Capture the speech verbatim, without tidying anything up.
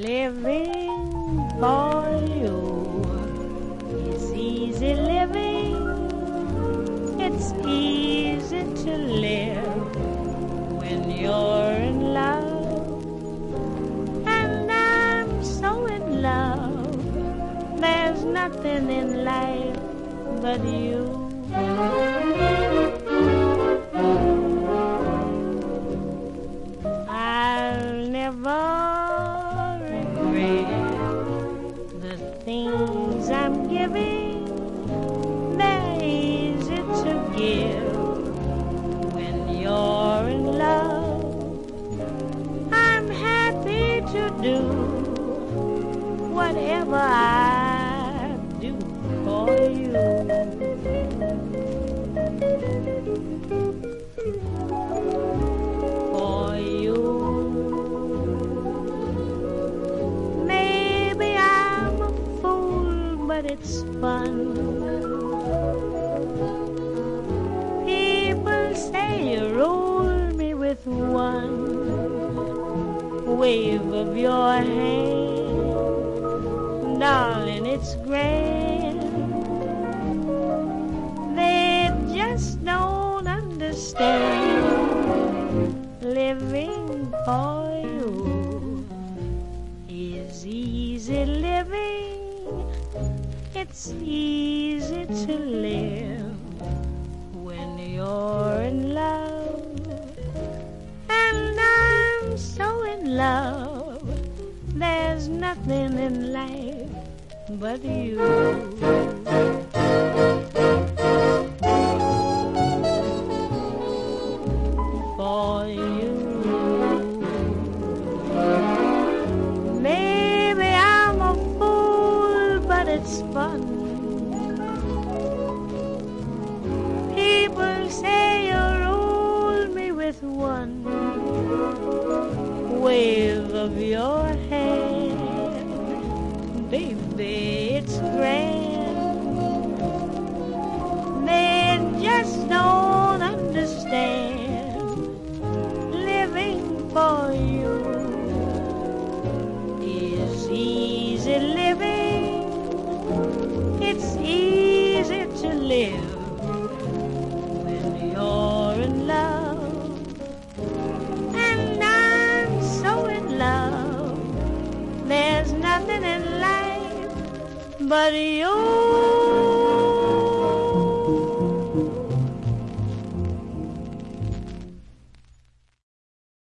Living for you is easy living. It's easy to live when you're in love. And I'm so in love, there's nothing in life but you. I'll never the things I'm giving. They're easy to give when you're in love. I'm happy to do whatever I do for you. For you. But it's fun. People say you rule me with one wave of your hand. Darling, it's grand. They just don't understand. Living for you is easy living. It's easy to live when you're in love. And I'm so in love, there's nothing in life but you. For you. Maybe I'm a fool, but it's fun. People say you rule me with one wave of your hand. Baby, it's grand. They just don't understand. Living for you is easy living. It's easy to live when you're in love. And I'm so in love, there's nothing in life but you.